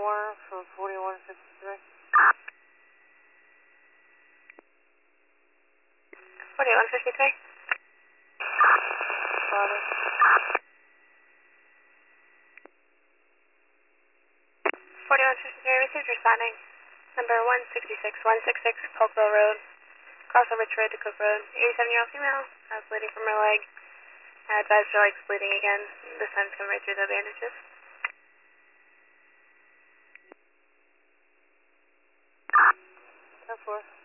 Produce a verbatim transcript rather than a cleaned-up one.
more for forty-one fifty-three. forty-one fifty-three. Father. forty-one fifty-three, received responding. Number one sixty-six, one sixty-six, Polkville Road. Cross over Rich Road to Cook Road. eighty-seven-year-old female, uh, bleeding from her leg. Uh, advised her leg's bleeding again. This time it's coming right through the bandages. ten four.